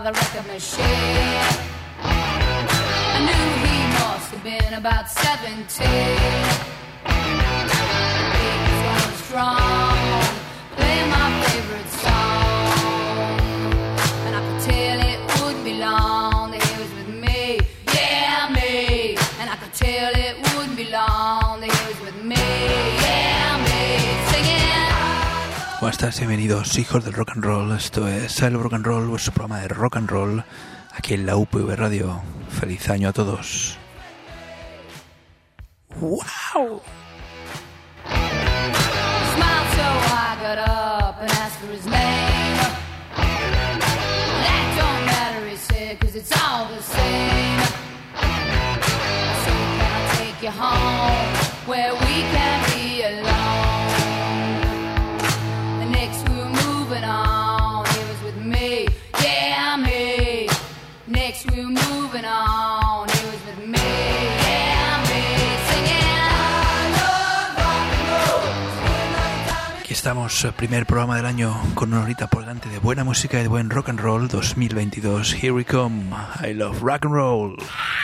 the record machine. I knew he must have been about 17. He was going strong, playing my favorite song, and I could tell it wouldn't be long that he was with me, yeah, me. And I could tell it wouldn't be long that he was with me, yeah, me. Singing. ¿Cómo estás? Bienvenidos, hijos del rock and roll. Esto es I Love Rock and Roll, vuestro programa de rock and roll aquí en la UPV Radio. Feliz año a todos. ¡Wow! Smiled so I got up and asked for his name. That don't matter, he said, 'cause it's all the same. I said, can I take you home where we can be alone? The next we were moving on, he was with me, yeah, me. Next we were moving on, he was with me, yeah, me. Singing, I love rock and roll. Aquí estamos, primer programa del año con una horita por delante de buena música y de buen rock and roll 2022. Here we come, I Love Rock and Roll.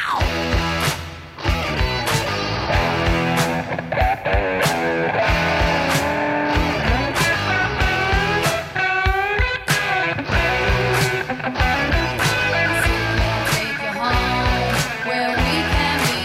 Take you home where we can be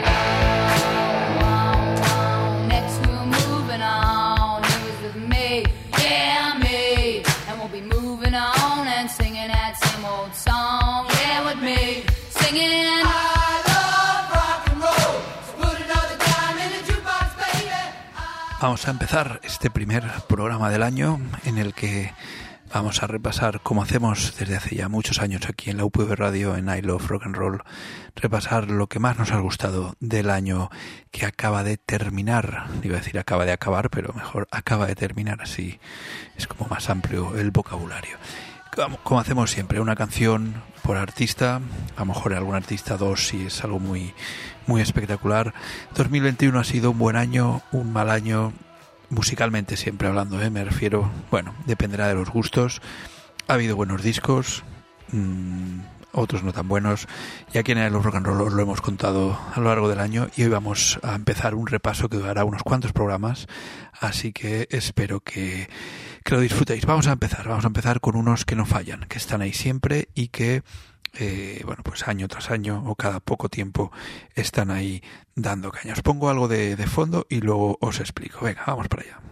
alone. Next we were moving on, he was with me, yeah, me. And we'll be moving on and singing that same old song, yeah, with me. Singing, I love rock and roll, so put another dime in the jukebox, baby. Vamos a empezar este primer programa del año en el que vamos a repasar, como hacemos desde hace ya muchos años aquí en la UPV Radio, en I Love Rock and Roll, repasar lo que más nos ha gustado del año que acaba de terminar. Iba a decir acaba de acabar, pero mejor acaba de terminar, así es como más amplio el vocabulario. Como hacemos siempre, una canción por artista, a lo mejor algún artista dos si es algo muy, muy espectacular. 2021 ha sido un buen año, un mal año, musicalmente siempre hablando, me refiero, bueno, dependerá de los gustos. Ha habido buenos discos, otros no tan buenos, y aquí en los rock and roll os lo hemos contado a lo largo del año, y hoy vamos a empezar un repaso que durará unos cuantos programas, así que espero que lo disfrutéis. Vamos a empezar con unos que no fallan, que están ahí siempre y que bueno, pues año tras año o cada poco tiempo están ahí dando caña. Os pongo algo de fondo y luego os explico. Venga, vamos para allá.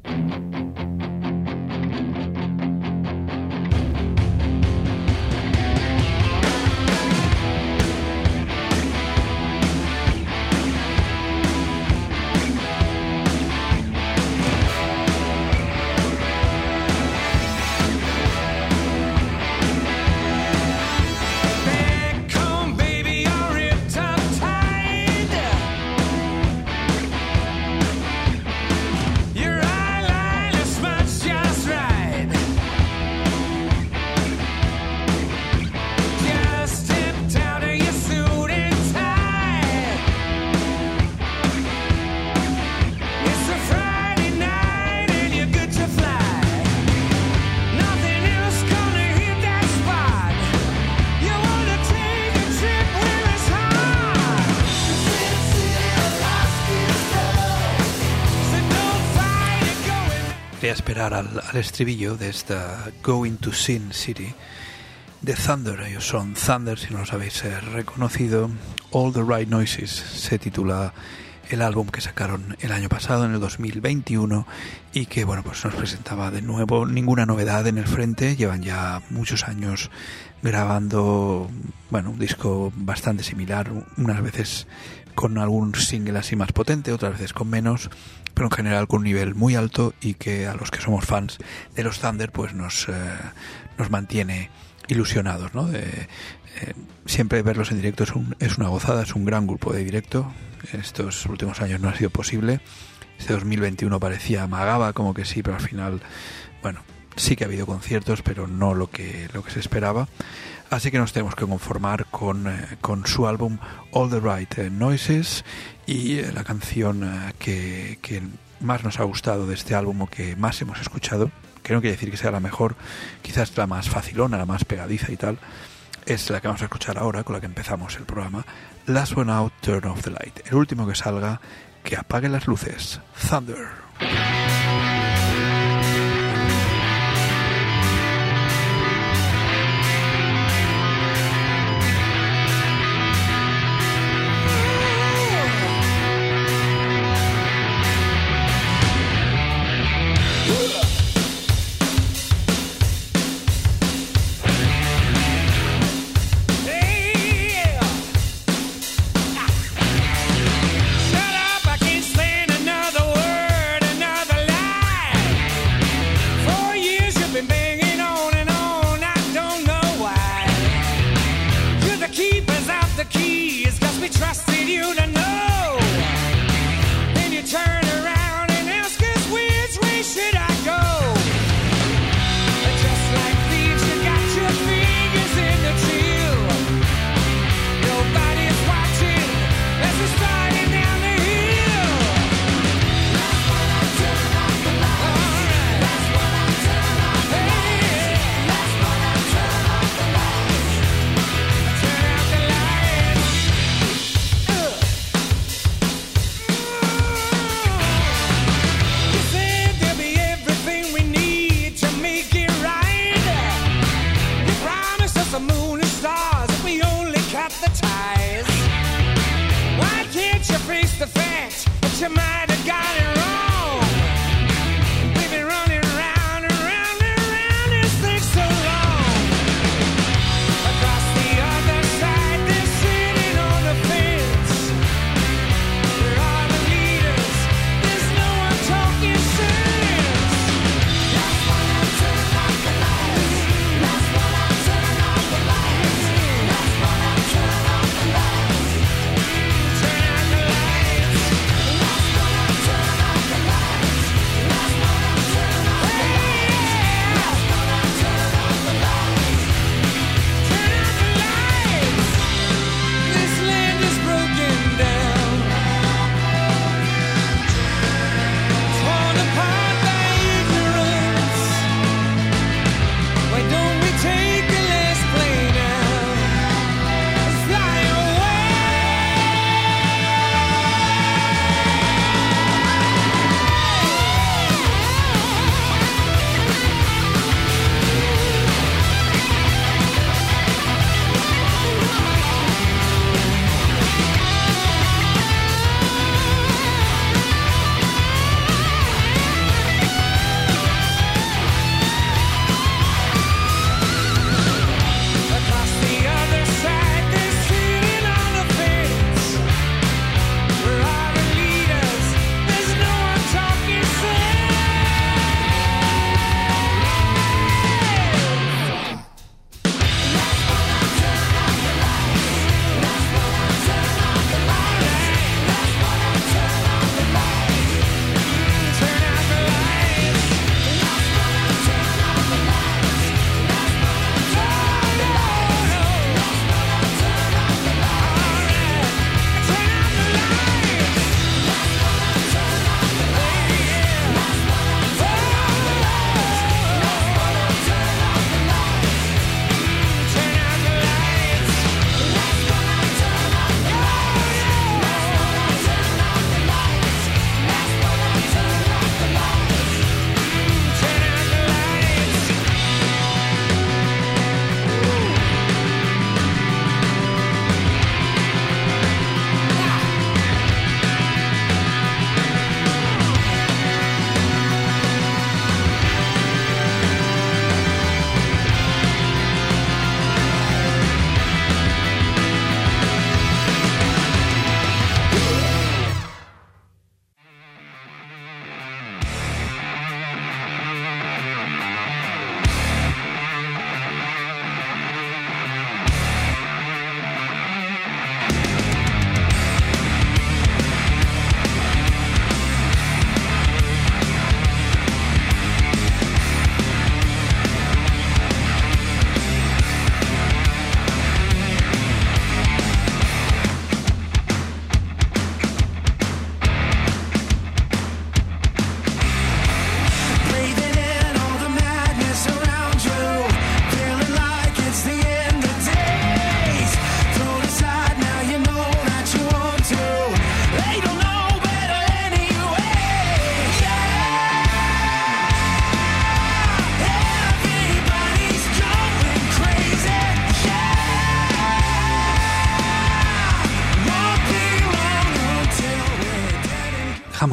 Voy a esperar al estribillo de esta Going to Sin City de Thunder. Ellos son Thunder, si no los habéis reconocido. All the Right Noises se titula el álbum que sacaron el año pasado, en el 2021, y que bueno, pues nos presentaba de nuevo ninguna novedad en el frente. Llevan ya muchos años grabando, bueno, un disco bastante similar, unas veces con algún single así más potente, otras veces con menos, pero en general con un nivel muy alto, y que a los que somos fans de los Thunder pues nos mantiene ilusionados, ¿no? Siempre verlos en directo es una gozada, es un gran grupo de directo. Estos últimos años no ha sido posible. Este 2021 parecía amagaba como que sí, pero al final, bueno, sí que ha habido conciertos, pero no lo que se esperaba. Así que nos tenemos que conformar con su álbum All the Right Noises, y la canción que más nos ha gustado de este álbum, o que más hemos escuchado, que no quiere decir que sea la mejor, quizás la más facilona, la más pegadiza y tal, es la que vamos a escuchar ahora, con la que empezamos el programa. Last One Out, Turn Off the Light. El último que salga, que apague las luces. Thunder. Last one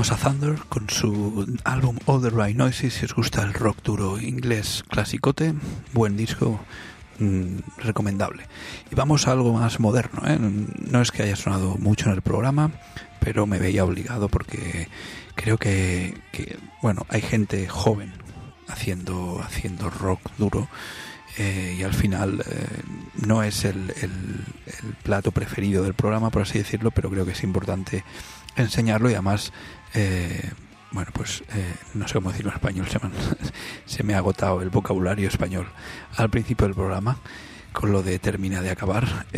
Vamos a Thunder con su álbum All the Right Noises. Si os gusta el rock duro inglés clasicote, buen disco, recomendable. Y vamos a algo más moderno, ¿eh? No es que haya sonado mucho en el programa, pero me veía obligado porque creo que bueno, hay gente joven haciendo rock duro, y al final no es el plato preferido del programa, por así decirlo, pero creo que es importante enseñarlo. Y además bueno, pues no sé cómo decirlo en español, se me ha agotado el vocabulario español al principio del programa con lo de termina de acabar,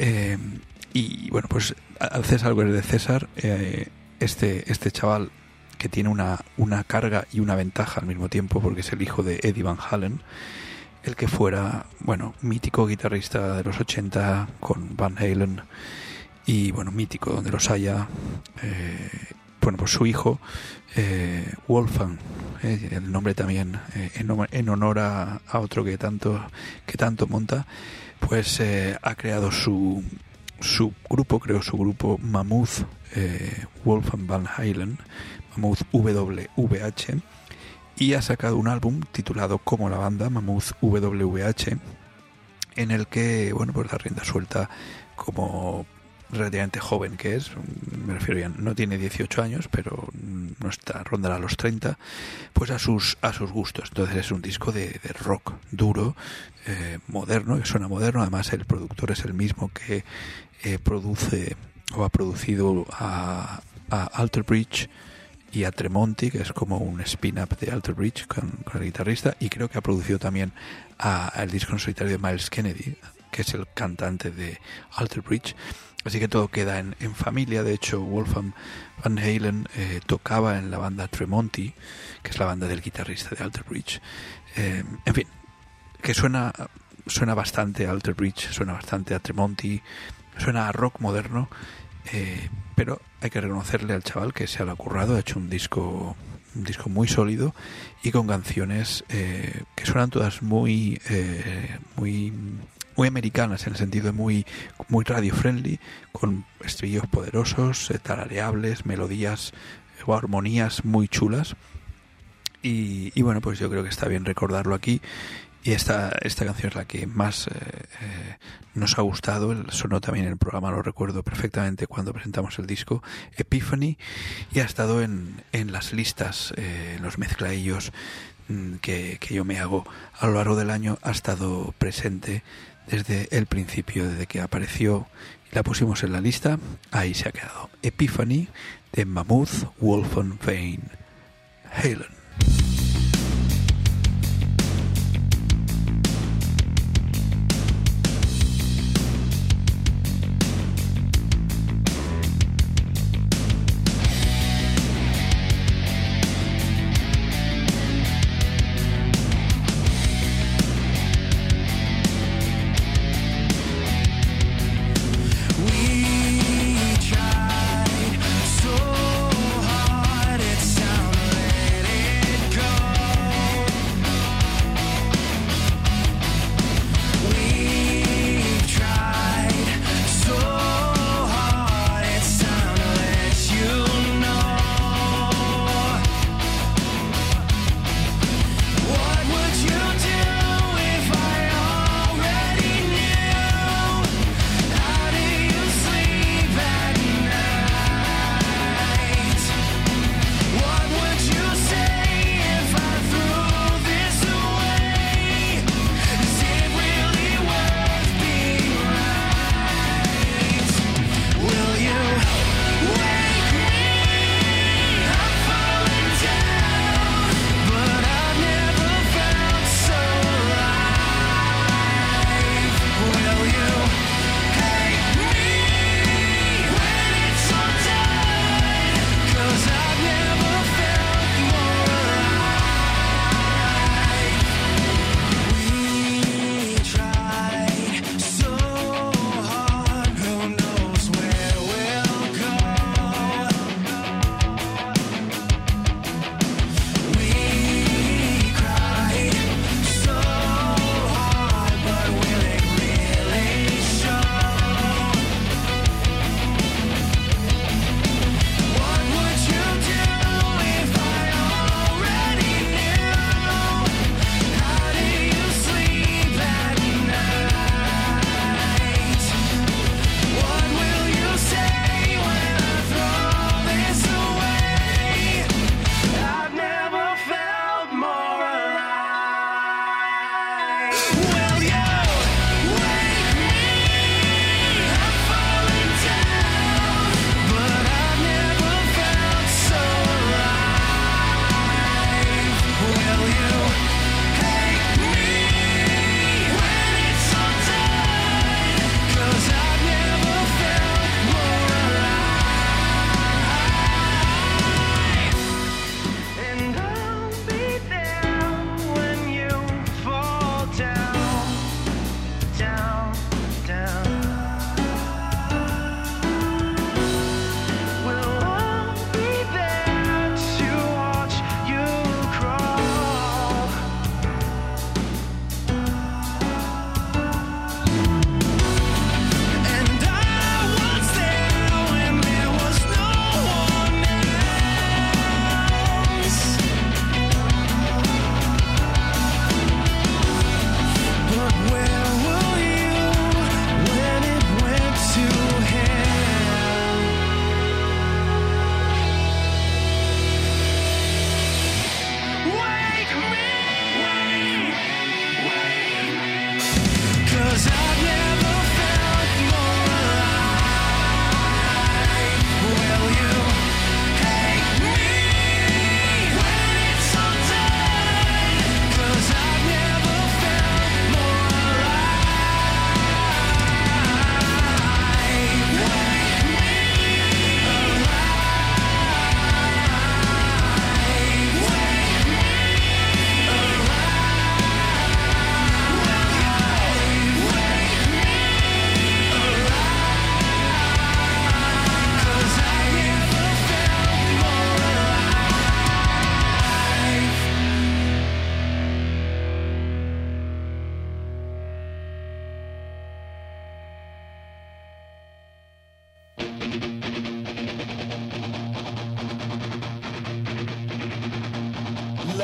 y bueno, pues al César algo es de César. Este chaval que tiene una carga y una ventaja al mismo tiempo, porque es el hijo de Eddie Van Halen, el que fuera, bueno, mítico guitarrista de los 80 con Van Halen, y bueno, mítico donde los haya. Bueno, pues su hijo, Wolfgang, el nombre también en honor a otro que tanto monta, pues ha creado su grupo, creó su grupo Mammoth, Wolfgang Van Halen, Mammoth WVH, y ha sacado un álbum titulado como la banda, Mammoth WVH, en el que, bueno, pues da rienda suelta, como relativamente joven que es, me refiero, ya no tiene 18 años, pero no está, rondará los 30, pues a sus gustos. Entonces es un disco de rock duro, moderno, que suena moderno. Además el productor es el mismo que produce o ha producido a Alter Bridge y a Tremonti, que es como un spin-up de Alter Bridge con el guitarrista, y creo que ha producido también el disco en solitario de Miles Kennedy, que es el cantante de Alter Bridge. Así que todo queda en familia. De hecho, Wolfgang Van Halen tocaba en la banda Tremonti, que es la banda del guitarrista de Alter Bridge. En fin, que suena bastante a Alter Bridge, suena bastante a Tremonti, suena a rock moderno, pero hay que reconocerle al chaval que se ha currado, ha hecho un disco muy sólido y con canciones que suenan todas muy americanas, en el sentido de muy radio friendly, con estribillos poderosos, tarareables, melodías o armonías muy chulas, y bueno, pues yo creo que está bien recordarlo aquí. Y esta canción es la que más nos ha gustado. Sonó también en el programa, lo recuerdo perfectamente, cuando presentamos el disco, Epiphany, y ha estado en las listas, en los mezcladillos que yo me hago a lo largo del año. Ha estado presente desde el principio, desde que apareció y la pusimos en la lista. Ahí se ha quedado. Epiphany, de Mammoth Wolfgang Van Halen. So hard, it sounded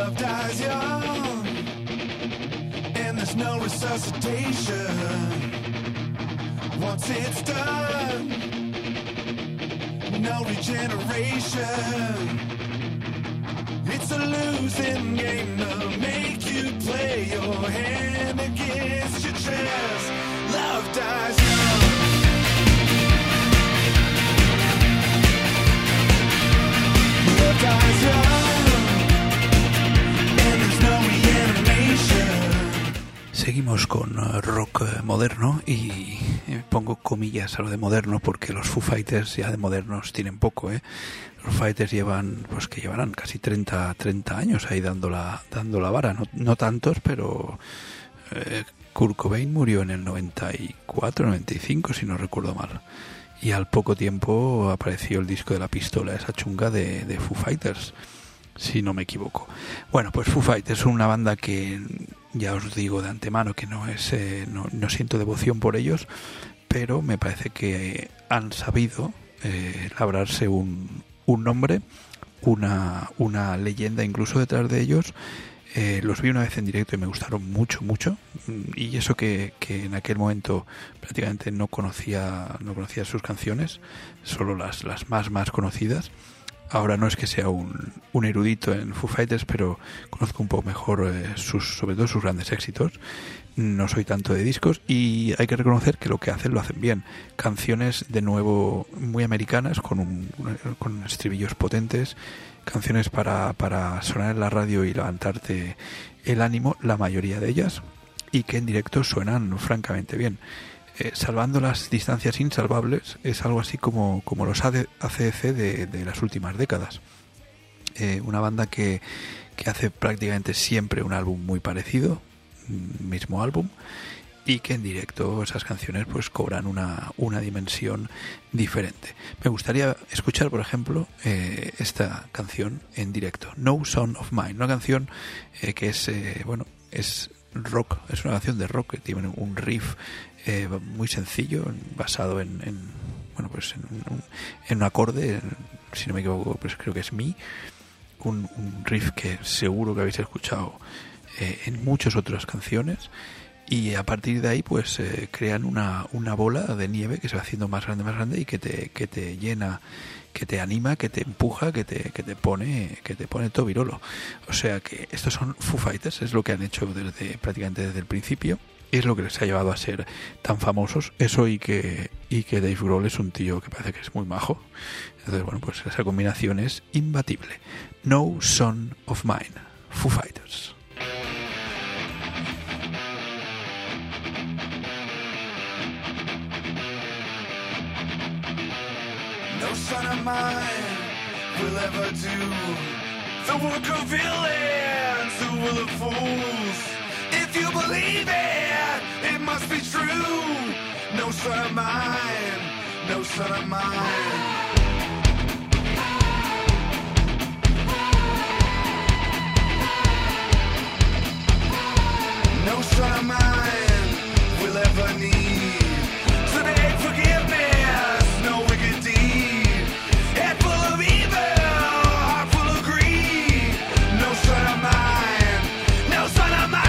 Love dies young, and there's no resuscitation. Once it's done, no regeneration. It's a losing game to make you play your hand against your chest. Love dies young. Love dies young, and there's no reanimation. Seguimos con rock moderno y pongo comillas a lo de moderno porque los Foo Fighters ya de modernos tienen poco, ¿eh? Los Fighters llevan, pues que llevarán casi 30 años ahí dando la vara, no tantos, pero Kurt Cobain murió en el 94, 95 si no recuerdo mal. Y al poco tiempo apareció el disco de la pistola, esa chunga de Foo Fighters, si no me equivoco. Bueno, pues Foo Fighters es una banda que ya os digo de antemano que no siento devoción por ellos, pero me parece que han sabido labrarse un nombre, una leyenda incluso detrás de ellos. Los vi una vez en directo y me gustaron mucho, y eso que en aquel momento prácticamente no conocía sus canciones, solo las más conocidas. Ahora no es que sea un erudito en Foo Fighters, pero conozco un poco mejor sobre todo sus grandes éxitos. No soy tanto de discos y hay que reconocer que lo que hacen lo hacen bien. Canciones de nuevo muy americanas con estribillos potentes, canciones para sonar en la radio y levantarte el ánimo, la mayoría de ellas, y que en directo suenan francamente bien. Salvando las distancias insalvables, es algo así como los AC/DC de las últimas décadas. Una banda que hace prácticamente siempre un álbum muy parecido, mismo álbum, y que en directo esas canciones pues cobran una dimensión diferente. Me gustaría escuchar, por ejemplo, esta canción en directo, No Son of Mine, una canción que es rock, es una canción de rock que tiene un riff muy sencillo, basado en un acorde, si no me equivoco, pues creo que es mi, un riff que seguro que habéis escuchado en muchas otras canciones, y a partir de ahí pues crean una bola de nieve que se va haciendo más grande y que te llena, que te anima, que te empuja, que te pone todo virolo. O sea que estos son Foo Fighters, es lo que han hecho prácticamente desde el principio, y es lo que les ha llevado a ser tan famosos. Eso y que Dave Grohl es un tío que parece que es muy majo. Entonces, bueno, pues esa combinación es imbatible. No Son of Mine, Foo Fighters. No son of mine will ever do the work of villains who will of fools. If you believe it must be true. No son of mine, no son of mine. No son of mine will ever need to beg forgiveness, no wicked deed. Head full of evil, heart full of greed. No son of mine, no son of mine.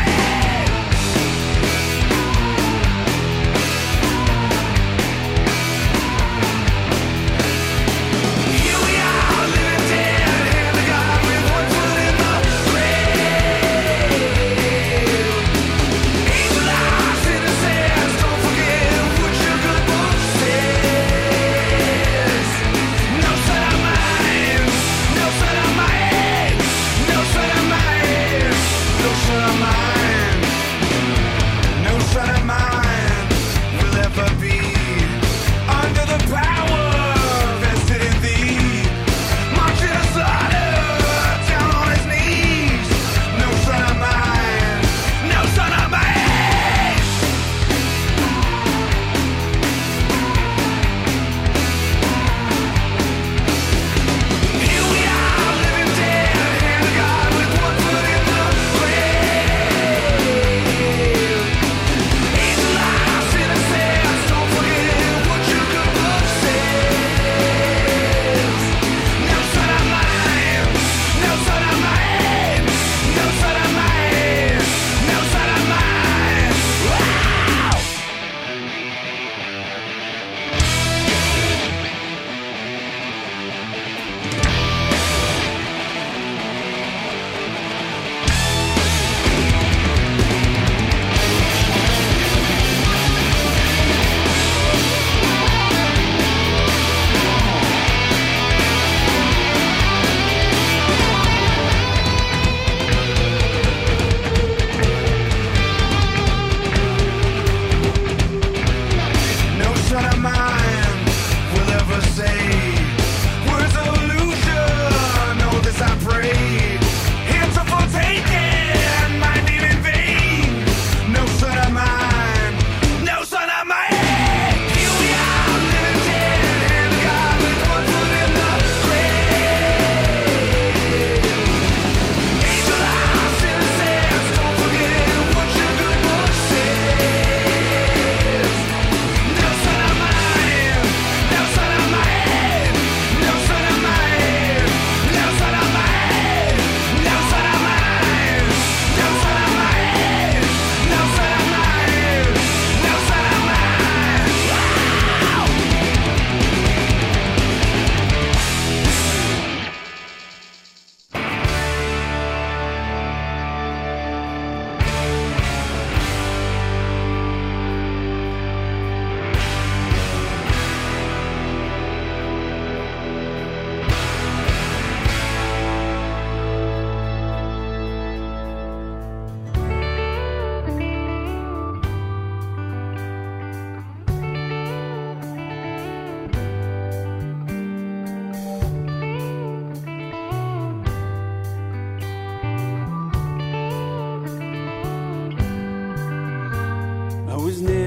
Here we are, living dead, hand to God with one foot in the grave. Angel eyes.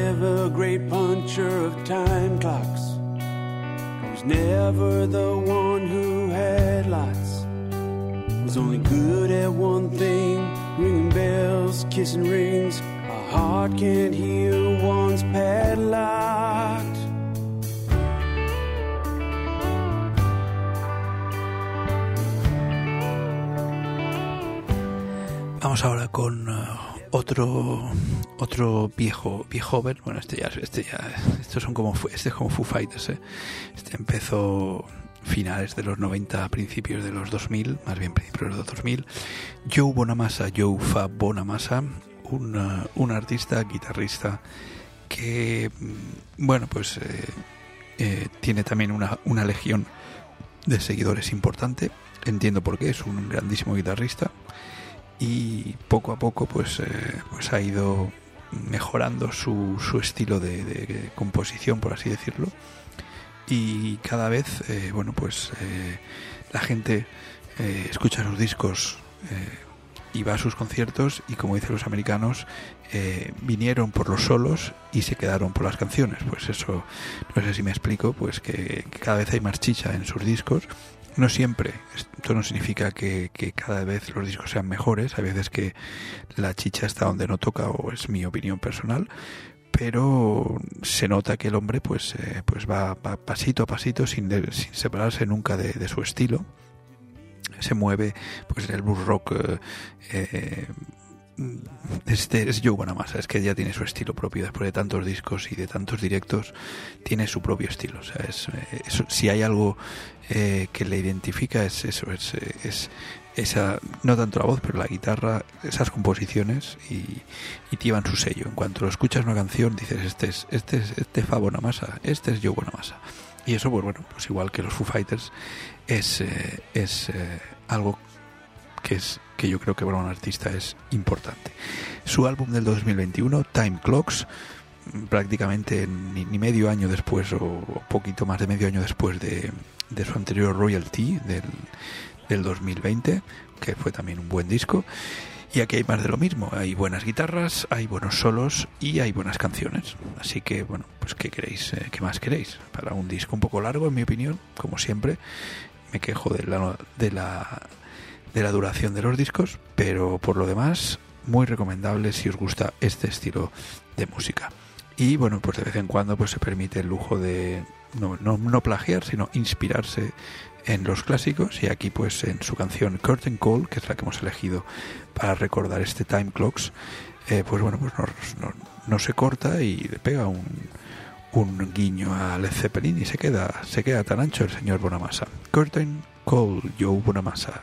never a great puncher of time clocks. Was never the one who had lots. Was only good at one thing, ringing bells, kissing rings. A heart can't hear once padlocked. Vamos ahora con otro viejo joven. Bueno, este es como Foo Fighters, ¿eh? Este empezó finales de los 90, principios de los 2000, más bien principios de los 2000. Joe Fab Bonamassa, un artista, guitarrista que, bueno, pues tiene también una legión de seguidores importante. Entiendo por qué, es un grandísimo guitarrista. Y poco a poco pues ha ido mejorando su estilo de composición, por así decirlo, y cada vez la gente escucha sus discos y va a sus conciertos, y como dicen los americanos, vinieron por los solos y se quedaron por las canciones. Pues eso, no sé si me explico, pues que cada vez hay más chicha en sus discos. No siempre, esto no significa que cada vez los discos sean mejores. Hay veces que la chicha está donde no toca, o es mi opinión personal, pero se nota que el hombre pues va pasito a pasito sin separarse nunca de su estilo. Se mueve pues en el blues rock. Es Joe Bonamassa, es que ya tiene su estilo propio. Después de tantos discos y de tantos directos, tiene su propio estilo. O sea, si hay algo que le identifica, es eso, es esa, no tanto la voz, pero la guitarra, esas composiciones, y llevan su sello. En cuanto lo escuchas una canción, dices, este es Fab Bonamassa, este es Joe Bonamassa. Y eso, pues bueno, pues igual que los Foo Fighters, es algo que yo creo que para un artista es importante. Su álbum del 2021, Time Clocks, prácticamente ni medio año después, o poquito más de medio año después de su anterior Royalty del 2020, que fue también un buen disco. Y aquí hay más de lo mismo, hay buenas guitarras, hay buenos solos y hay buenas canciones. Así que, bueno, pues ¿qué queréis? ¿Qué más queréis? Para un disco un poco largo, en mi opinión, como siempre, me quejo de la duración de los discos, pero por lo demás muy recomendable si os gusta este estilo de música. Y bueno, pues de vez en cuando pues se permite el lujo de no plagiar, sino inspirarse en los clásicos, y aquí pues en su canción Curtain Call, que es la que hemos elegido para recordar este Time Clocks, pues bueno, pues no se corta y le pega un guiño a Led Zeppelin, y se queda tan ancho el señor Bonamassa. Curtain Call, Joe Bonamassa.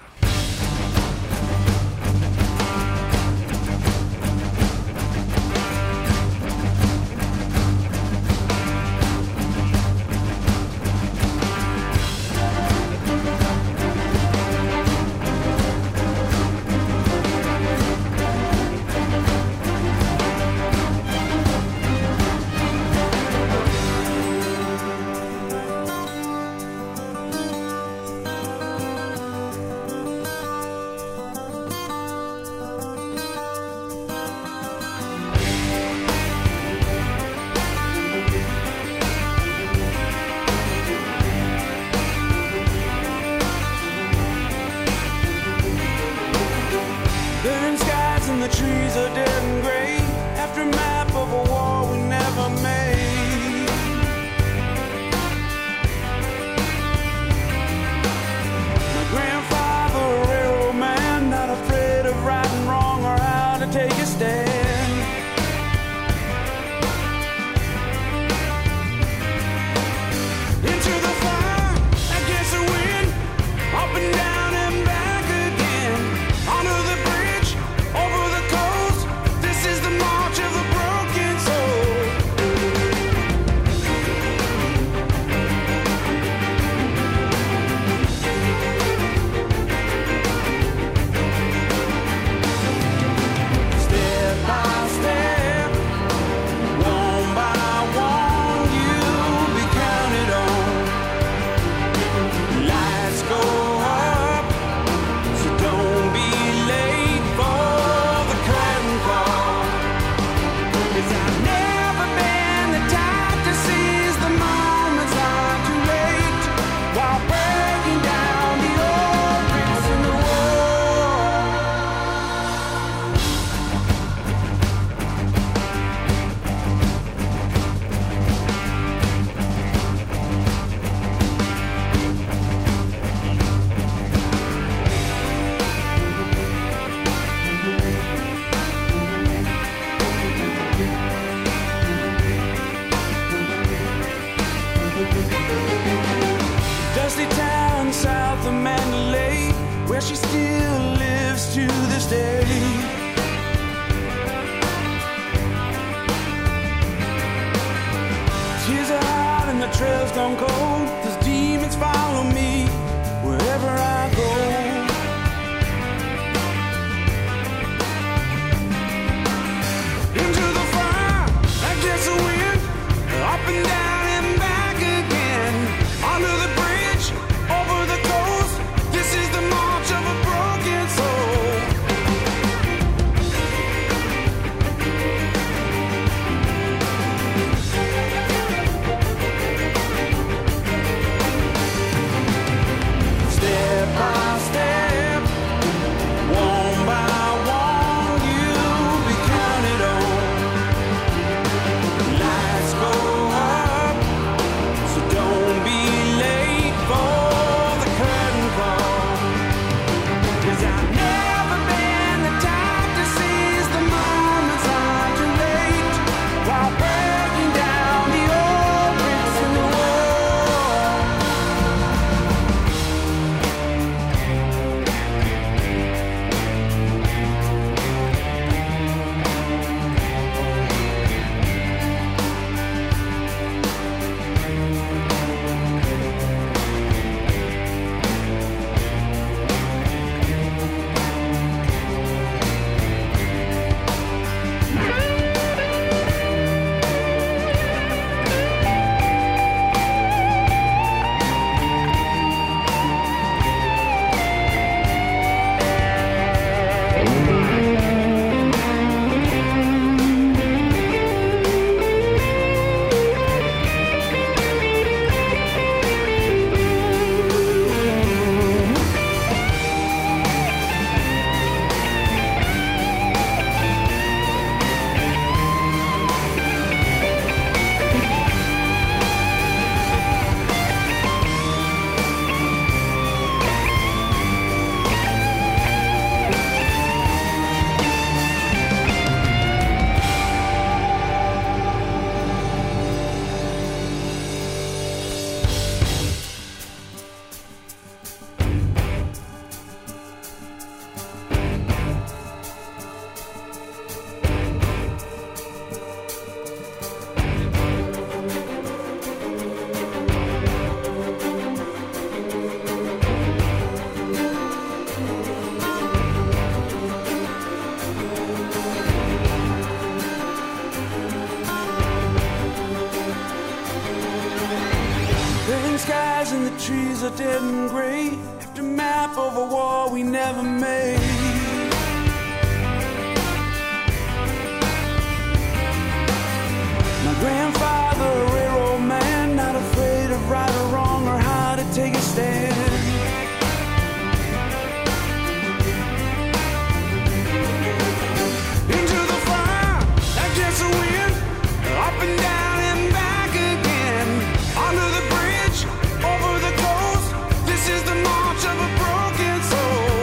where she still lives to this day. Tears are hot and the trail's gone cold. Those demons follow me wherever I go. Into the fire, against the wind, up and down and back again. Under the bridge, over the coast. This is the march of a broken soul. Step by step, one by one, you'll be counted on. Lights go up, so don't be late for the curtain call. 'Cause I've never been the type to seize the moments are too late, while breaking down the old bricks in the wall. Green skies and the trees are dead and gray. Aftermath of a war we never made. My grandfather, a railroad man, not afraid of right or wrong or how to take a stand. Into the fire, against the wind, up and down and back again. Under the bridge, over the coast. This is the march of a broken soul.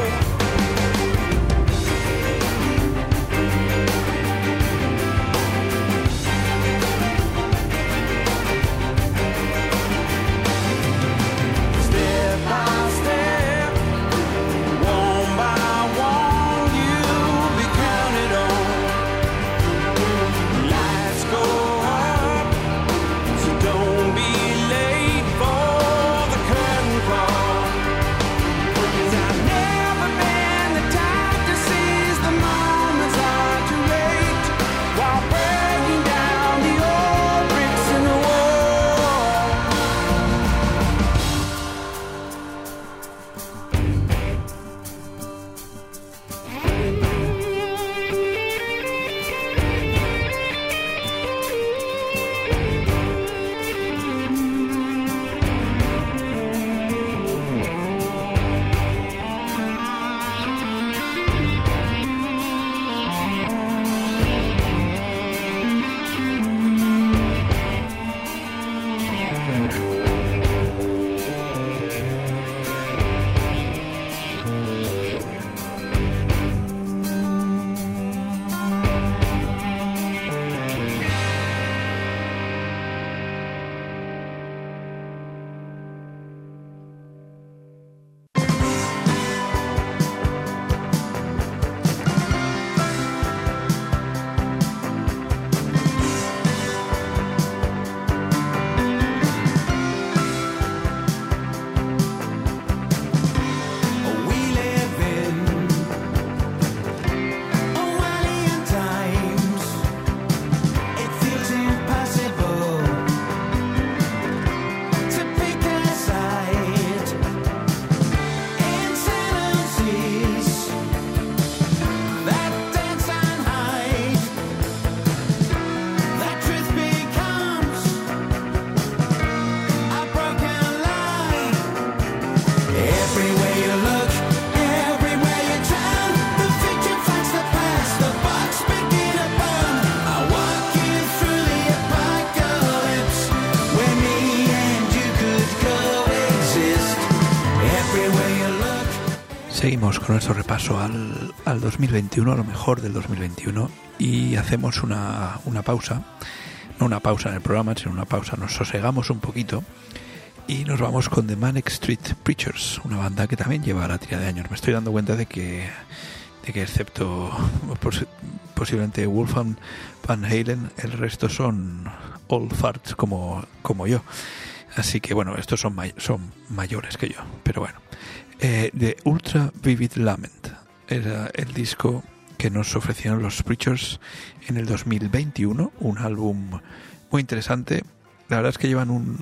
Seguimos con nuestro repaso al 2021, a lo mejor del 2021, y hacemos una pausa, no una pausa en el programa, sino una pausa, nos sosegamos un poquito y nos vamos con The Manic Street Preachers, una banda que también lleva la tira de años. Me estoy dando cuenta de que excepto posiblemente Wolfgang Van Halen, el resto son old farts como yo. Así que bueno, estos son mayores que yo, pero bueno. The Ultra Vivid Lament era el disco que nos ofrecieron los Preachers en el 2021, un álbum muy interesante. La verdad es que llevan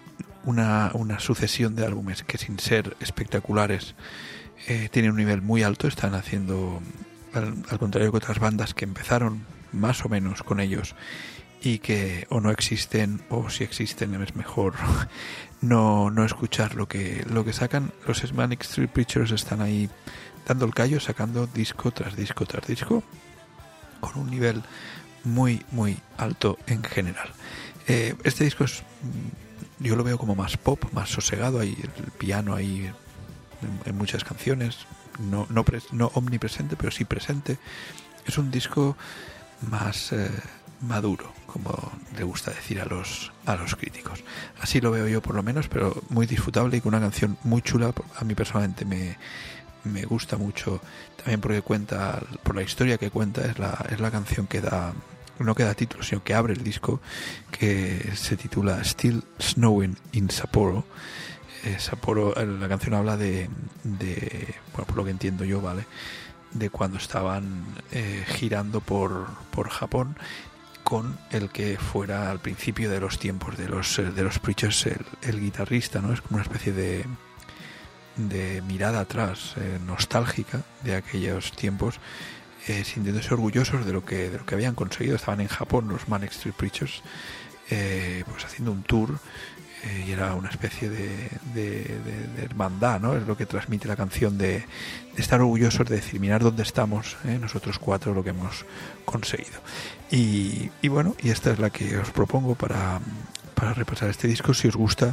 una sucesión de álbumes que, sin ser espectaculares, tienen un nivel muy alto. Están haciendo, al contrario que otras bandas que empezaron más o menos con ellos y que o no existen, o si existen es mejor no escuchar lo que sacan. Los Manic Street Preachers están ahí dando el callo, sacando disco tras disco tras disco, con un nivel muy muy alto en general. Este disco yo lo veo como más pop, más sosegado. Hay el piano ahí en muchas canciones, no omnipresente, pero sí presente. Es un disco más maduro, como le gusta decir a los críticos. Así lo veo yo, por lo menos, pero muy disfrutable y con una canción muy chula. A mí personalmente me gusta mucho, también porque cuenta, por la historia que cuenta, es la canción que no da título, sino que abre el disco, que se titula Still Snowing in Sapporo. Sapporo, la canción habla de bueno, por lo que entiendo yo, ¿vale?, de cuando estaban girando por Japón, con el que fuera al principio de los tiempos de los Preachers el guitarrista, ¿no? Es como una especie de mirada atrás, nostálgica de aquellos tiempos, sintiéndose orgullosos de lo que habían conseguido. Estaban en Japón los Manic Street Preachers, pues haciendo un tour, y era una especie de hermandad, ¿no? Es lo que transmite la canción, de estar orgullosos, de decir, mirad dónde estamos, nosotros cuatro, lo que hemos conseguido. Y bueno, y esta es la que os propongo para repasar este disco. Si os gusta,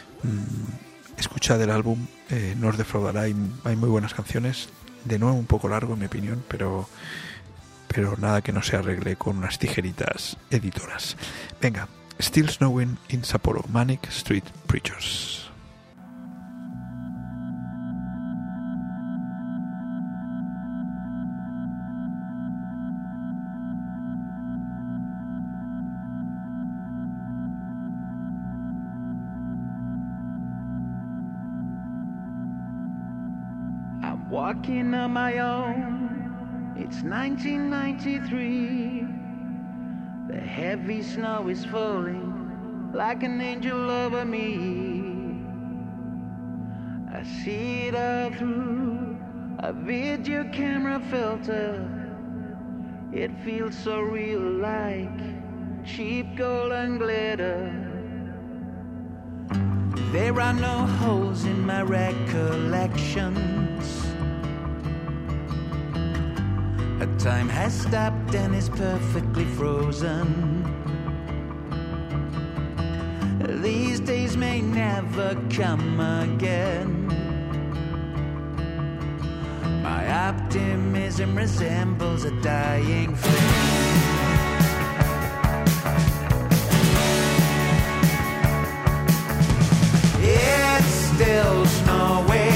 escuchad el álbum, no os defraudará. Hay muy buenas canciones, de nuevo un poco largo en mi opinión, pero nada que no se arregle con unas tijeritas editoras. Venga, Still Snowing in Sapporo, Manic Street Preachers. I'm walking on my own. It's 1993. The heavy snow is falling like an angel over me. I see it all through a video camera filter. It feels so real, like cheap gold and glitter. There are no holes in my recollections. Time has stopped and is perfectly frozen. These days may never come again. My optimism resembles a dying flame. It's still snowing.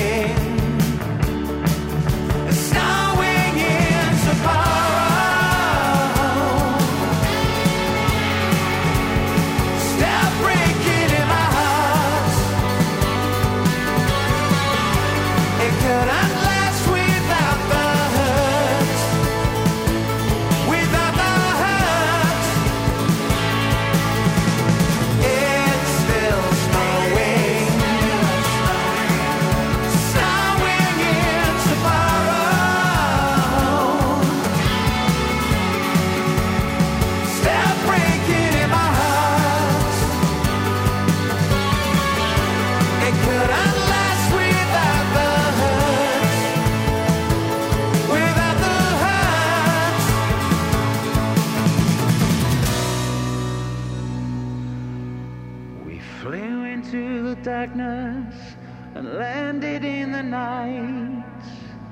darkness and landed in the night.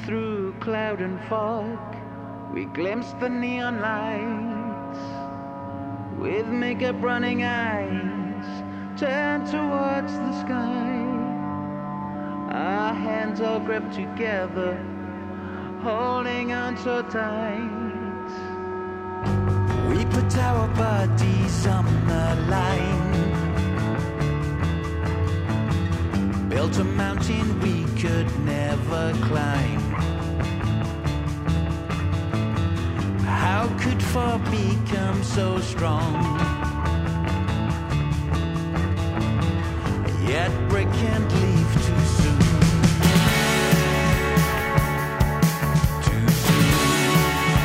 through cloud and fog, we glimpsed the neon lights. With makeup running eyes, turned towards the sky. Our hands all gripped together, holding on so tight. We put our bodies on the line, built a mountain we could never climb. How could four become so strong, yet break and leave too soon? Too soon.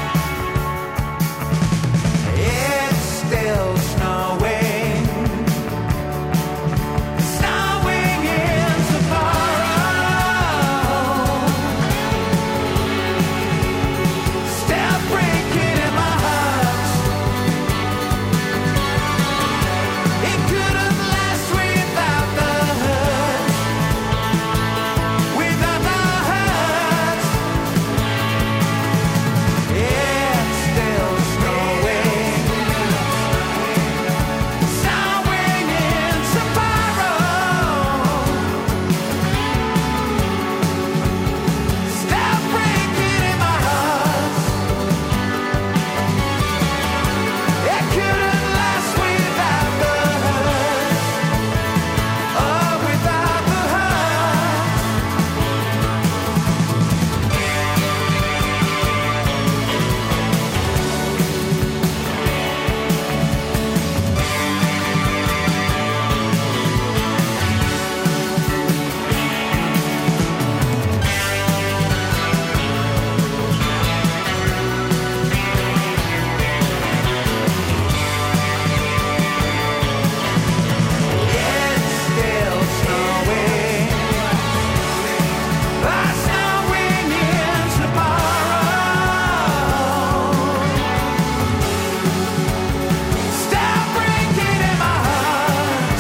It's still snowing, snowing in Sapporo. Still breaking in my heart. It couldn't last without the hurt, without the hurt. It's still snowing, snowing in Sapporo. Still breaking in my heart. It couldn't last without the hurt, oh, without the hurt. It's still snowing, snowing in Sapporo. Still breaking in my heart.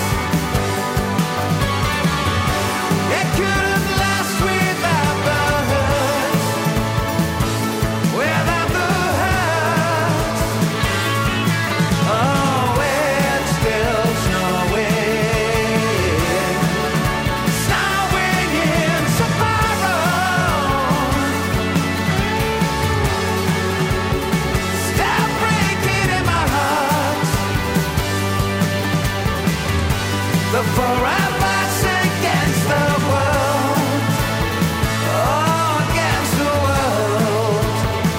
It couldn't last without the hurt, without the hurt. Oh, it's still snowing, snowing in Sapporo. Still breaking in my heart. The four of us against the world, oh, against the world.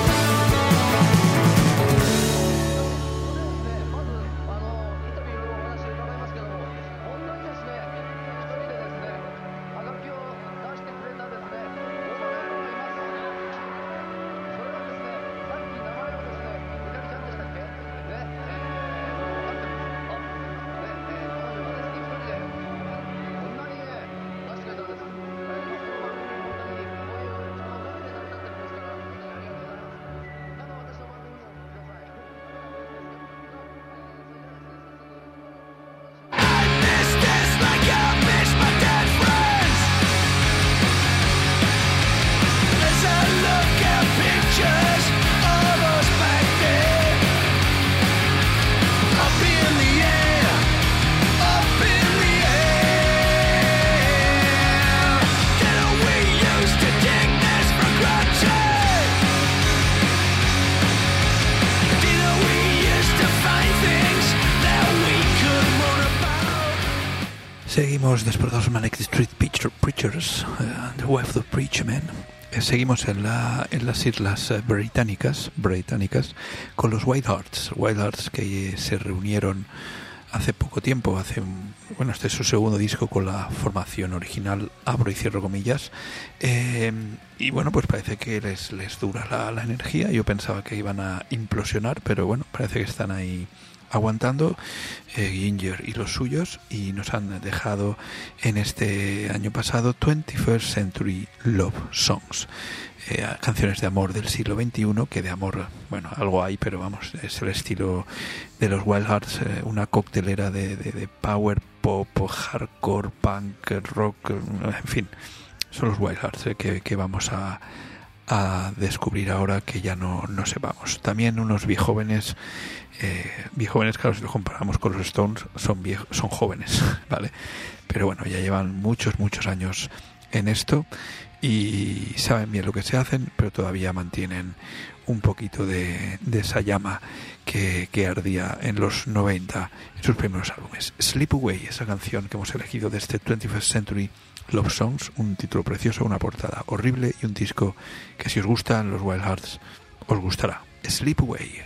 'Seguimos después de los Manic Street Preachers, The Wife of the Preacher Man. Seguimos en las islas británicas con los Wild Hearts que se reunieron hace poco tiempo, este es su segundo disco con la formación original, abro y cierro comillas, y bueno, pues parece que les dura la energía. Yo pensaba que iban a implosionar, pero bueno, parece que están ahí aguantando, Ginger y los suyos, y nos han dejado en este año pasado 21st Century Love Songs, canciones de amor del siglo XXI, que de amor, bueno, algo hay, pero vamos, es el estilo de los Wild Hearts, una coctelera de power pop, hardcore, punk, rock, en fin, son los Wild Hearts que vamos a a descubrir ahora que ya no sepamos. También unos viejóvenes, claro, si los comparamos con los Stones, son jóvenes, ¿vale? Pero bueno, ya llevan muchos años en esto y saben bien lo que se hacen, pero todavía mantienen un poquito de esa llama que ardía en los 90 en sus primeros álbumes. Sleep Away, esa canción que hemos elegido de este 21st Century Love Songs, un título precioso, una portada horrible y un disco que, si os gustan los Wild Hearts, os gustará. Sleep Away.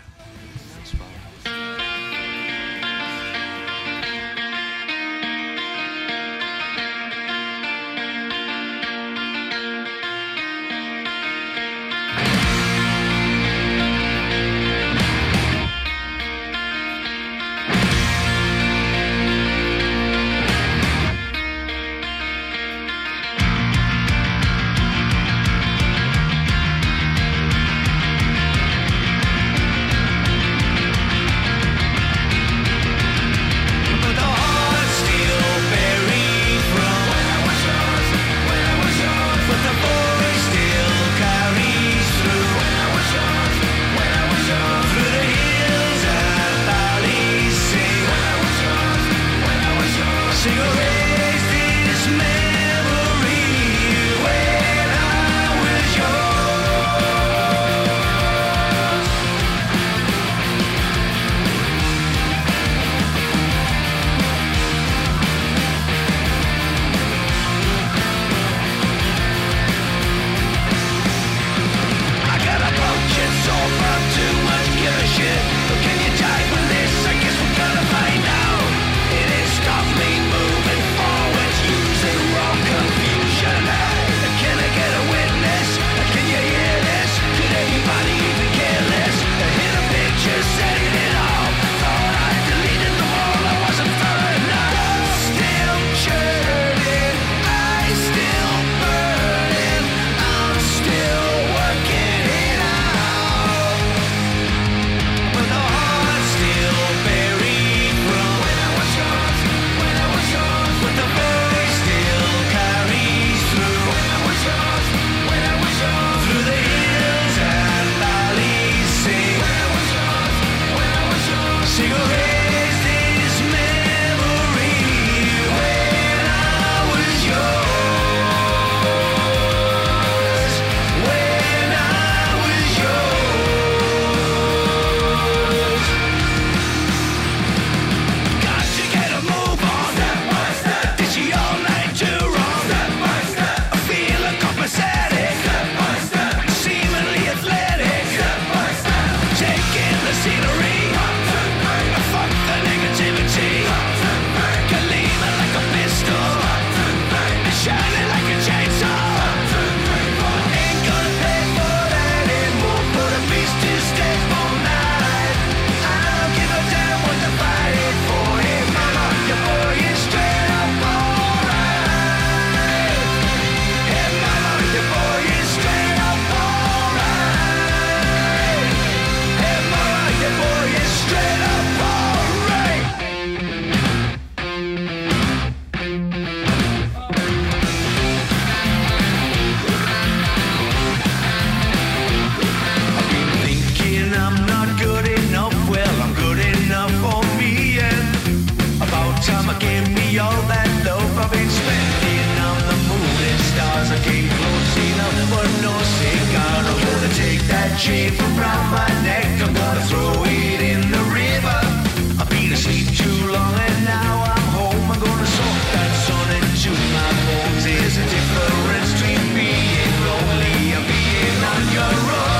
chain from round my neck, I'm gonna throw it in the river. I've been asleep too long and now I'm home. I'm gonna soak that sun into my bones. There's a difference between being lonely and being on your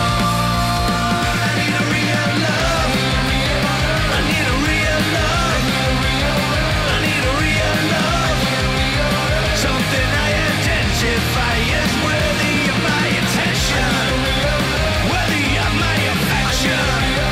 own. I need a real love. I need a real love. I need a real love. Something I identify as worthy of my attention, worthy of my affection.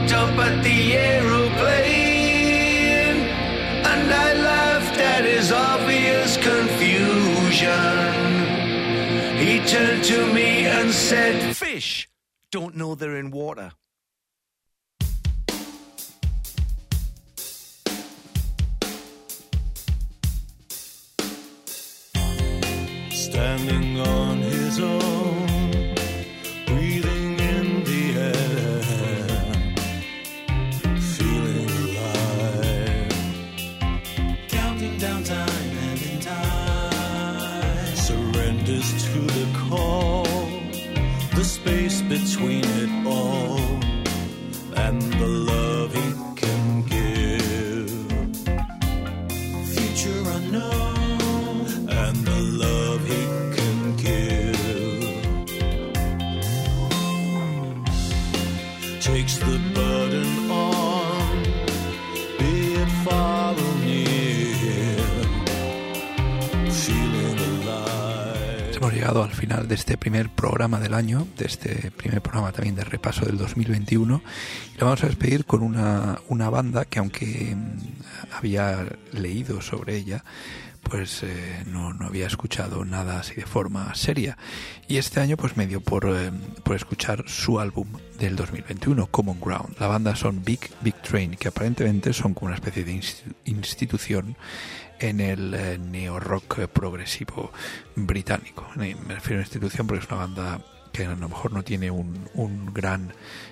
looked up at the aeroplane, and I laughed at his obvious confusion. He turned to me and said, "Fish don't know they're in water." Standing on his own, breathing in the air, feeling alive, counting down time and in time, surrenders to the call, the space between it all, and the love he can give, future unknown, and the love he can give, takes the burden on, be it far or near, feeling alive. Hemos llegado al final de este primer programa del año, de este primer programa también de repaso del 2021, y lo vamos a despedir con una banda que, aunque había leído sobre ella, pues no había escuchado nada así de forma seria, y este año pues me dio por escuchar su álbum del 2021, Common Ground. La banda son Big Train, que aparentemente son como una especie de institución en el neo-rock progresivo británico. Me refiero a institución porque es una banda que a lo mejor no tiene un gran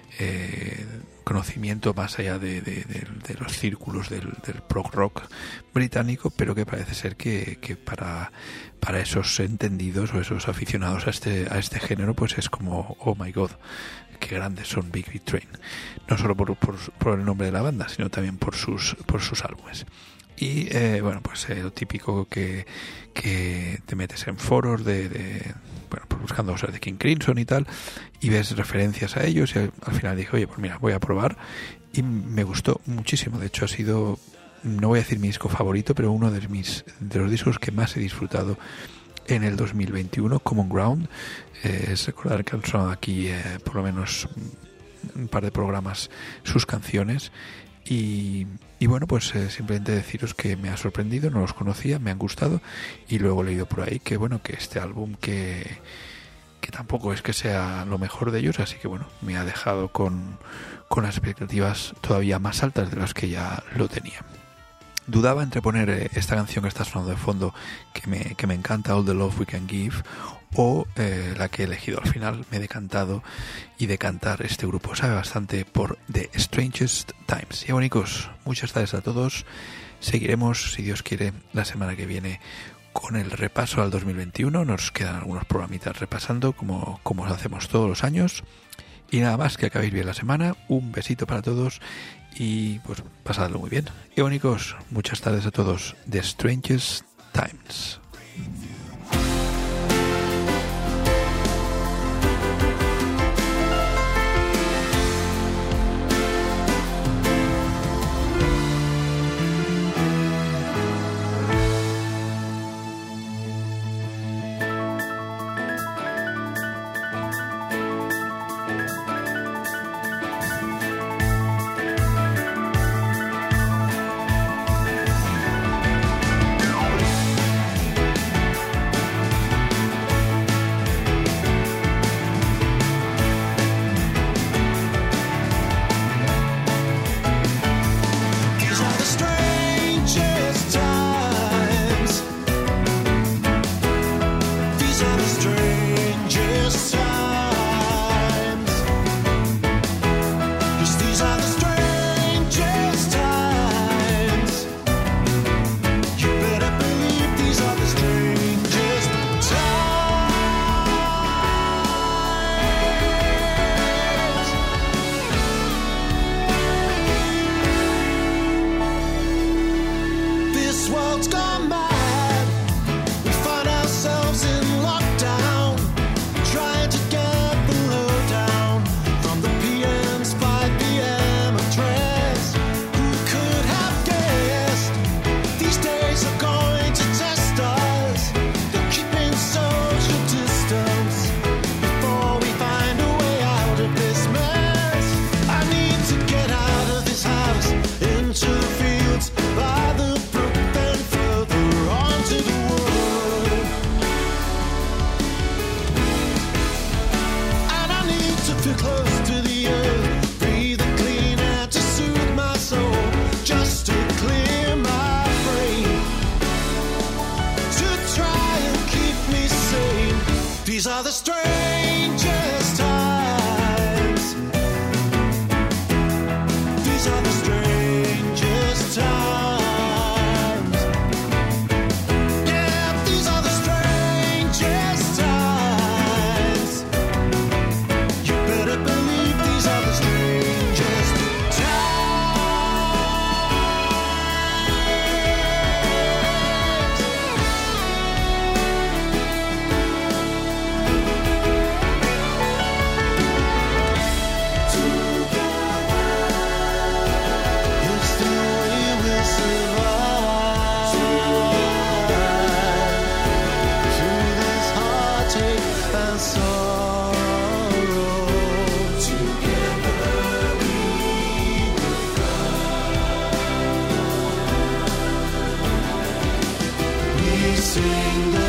conocimiento más allá de los círculos del prog rock británico, pero que parece ser que para esos entendidos o esos aficionados a este género, pues es como, oh my god, qué grandes son Big Train, no solo por el nombre de la banda, sino también por sus álbumes. Y bueno, pues lo típico que te metes en foros bueno, pues buscando cosas de King Crimson y tal, y ves referencias a ellos, y al final dije, oye, pues mira, voy a probar, y me gustó muchísimo. De hecho, ha sido, no voy a decir mi disco favorito, pero uno de los discos que más he disfrutado en el 2021, Common Ground. Es recordar que han sonado aquí por lo menos un par de programas sus canciones. Y bueno, pues simplemente deciros que me ha sorprendido, no los conocía, me han gustado, y luego he leído por ahí que bueno, que este álbum que tampoco es que sea lo mejor de ellos, así que bueno, me ha dejado con las expectativas todavía más altas de las que ya lo tenía. Dudaba entre poner esta canción que está sonando de fondo, que me encanta, All the Love We Can Give, o la que he elegido al final. Me he decantado, y de cantar este grupo sabe bastante, por The Strangest Times. Y bonicos, muchas gracias a todos. Seguiremos, si Dios quiere, la semana que viene con el repaso al 2021. Nos quedan algunos programitas repasando, como lo hacemos todos los años. Y nada más, que acabéis bien la semana. Un besito para todos y pues pasadlo muy bien. Y bonicos, muchas tardes a todos. The Strangest Times. These are the strangest times. These are the strangest times. Yeah, these are the strangest times. You better believe these are the strangest sing the